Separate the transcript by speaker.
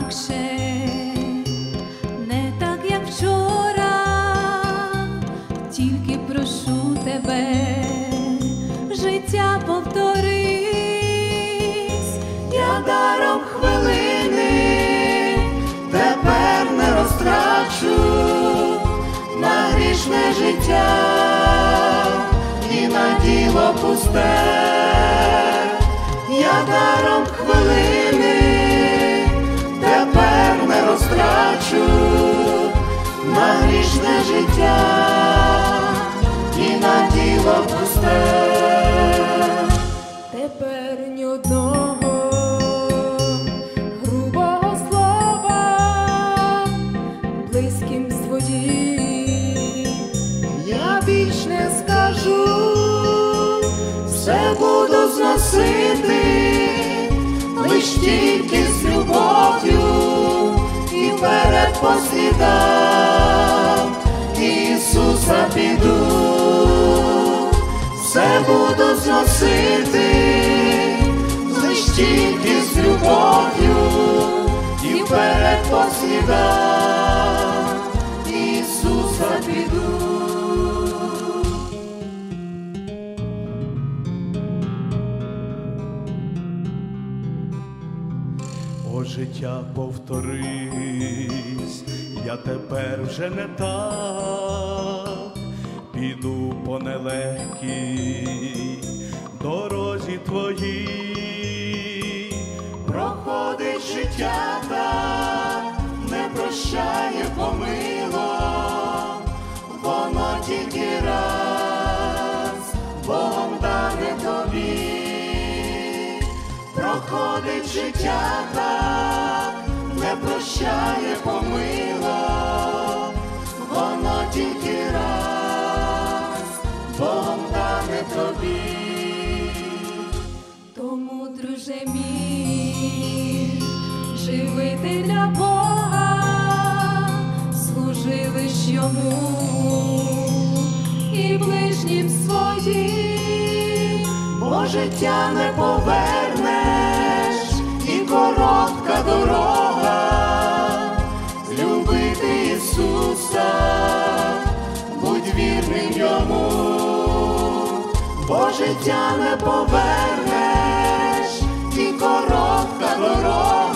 Speaker 1: інакше, не так, як вчора, тільки прошу тебе, життя повторись,
Speaker 2: я даром хвилини тепер не розтрачу на грішне життя і на діло пусте. Я даром хвилини тепер не розтрачу на грішне життя і на діло пусте.
Speaker 1: Тепер ні одного грубого слова близьким своїм
Speaker 2: я більш не скажу, все буду зносити, лиш тільки з любов'ю і вперед по слідам Ісуса піду. Все буду зносити, лиш тільки з любов'ю і вперед по слідам Ісуса піду. О, життя, повторись, я тепер вже не так, піду по нелегкій дорозі твоїй. Проходить життя так, не прощає помилок, воно тільки раз Богом дане тобі. Проходить життя так, не прощає помилок, воно тільки раз Богом дане тобі.
Speaker 1: Тому, друже мій, живи ти для Бога, служи лиш йому і ближнім своїм,
Speaker 2: бо життя не повернеш, і коротка дорога, любити Ісуса, будь вірним йому, бо життя не повернеш, і коротка дорога.